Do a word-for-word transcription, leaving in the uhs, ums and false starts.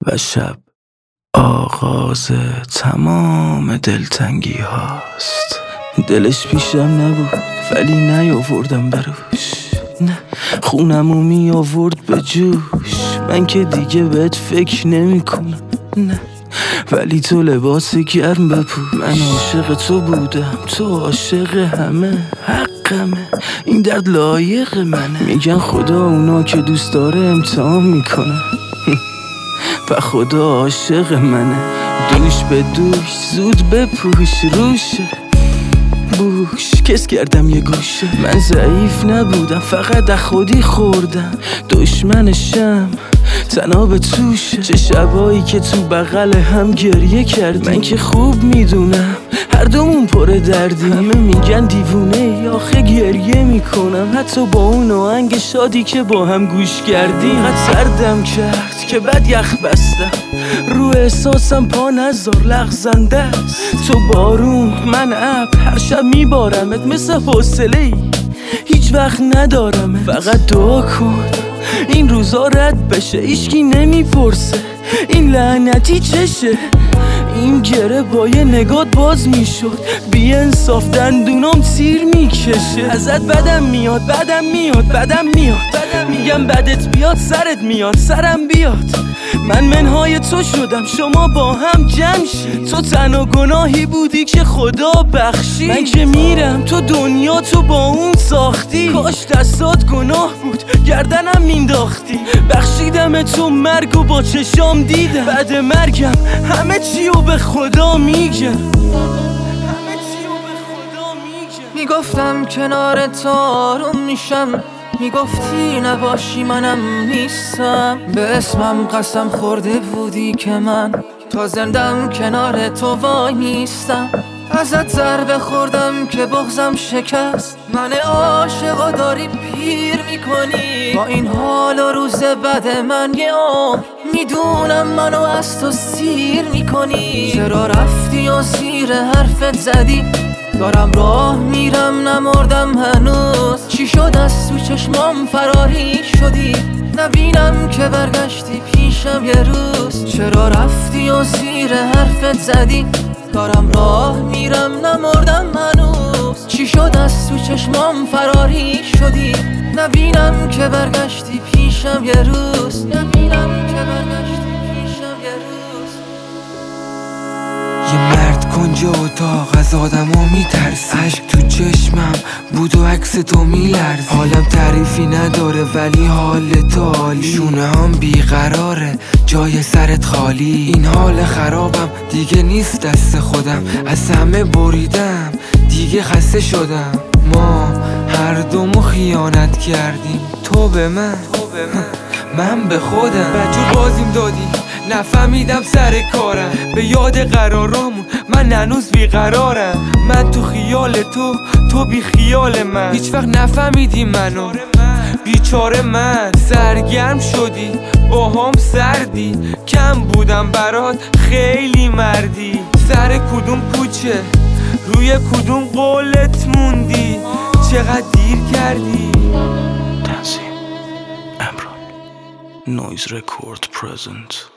و شب آغاز تمام دلتنگی هاست. دلش پیشم نبود ولی نیاوردم بروش، نه خونمو می آورد به جوش. من که دیگه بهت فکر نمی کنم، نه ولی تو لباس گرم بپوش. من عاشق تو بودم، تو عاشق همه، حقمه این درد لایق منه. میگن خدا اونا که دوست داره امتحان میکنه و خدا عاشق منه. دوش به دوش زود بپوش روشه بوش، کس کردم یه گوشه. من ضعیف نبودم فقط از خودی خوردم، دشمنشم تنها به توشه. چه شبایی که تو بغل هم گریه کردیم، من که خوب میدونم هر دومون پر دردی. همه میگن دیوونه ای آخه گریه میکنم، حتی با اون آهنگ شادی که با هم گوش کردیم. قد سردم کرد که بعد یخ بستم، رو احساسم پا نذار لغزنده است. تو بارون من ابر، هر شب میبارمت مثل حوصله ای هیچ وقت ندارمت. فقط دعا کن این روزا رد بشه، ایشکی نمیپرسه این لعنتی چشه. این گره با یه نگات باز میشد، بی انصاف دندونام تیر میکشه. ازت بدم میاد بدم میاد بدم میاد، میگم بدت بیاد سرت میاد سرم بیاد. من منهای تو شدم شما با هم جمع شید، تو تنها گناهی بودی که خدا بخشید. من که میرم تو دنیا تو با اون ساختی، کاش دستات گناه بود گردنم مینداختی. بخشیدم تو مرگ و با چشام دیدم، بعد مرگم همه چیو به خدا میگم. میگفتم کنار تو آروم میشم، میگفتی نباشی منم نیستم. به اسمم قسم خورده بودی که من تا زندم کنار تو وای نیستم. ازت ضربه خوردم که بغزم شکست، من عاشقا داری پیر میکنی. با این حال و روز بد من یه عمر میدونم منو از تو سیر میکنی. چرا رفتی و زیر حرفت زدی؟ دارم راه میرم نمردم هنوز. چی شد از تو چشمام فراری شدی؟ نبینم که برگشتی پیشم یه روز. چرا رفتی و زیر حرفت زدی؟ دارم راه میرم نمردم هنوز. چی شد از تو چشمام فراری شدی؟ نبینم که برگشتی پیشم یه روز. نبینم که برگشتی پیشم یه روز. یه مرد کنجا اتاق از آدم ها میترسه، عشق تو چشمم بود و عکس تو میلرزه. حالم تعریفی نداره ولی حال تو عالی، شونه هم بیقراره جای سرت خالی. این حال خرابم دیگه نیست دست خودم، از همه بریدم دیگه خسته شدم. ما هر دومو خیانت کردیم، تو به من من به خودم. بجور بازیم دادی نفهمیدم سر کارم، به یاد قرارامون من هنوز بیقرارم. من تو خیال تو، تو بی خیال من، هیچ وقت نفهمیدی منو بیچاره من. سرگرم شدی با هم سردی، کم بودم برات خیلی مردی. سر کدوم کوچه روی کدوم قولت موندی، چقدر دیر کردی. تنظیم امران، نویز رکورد پرزنت.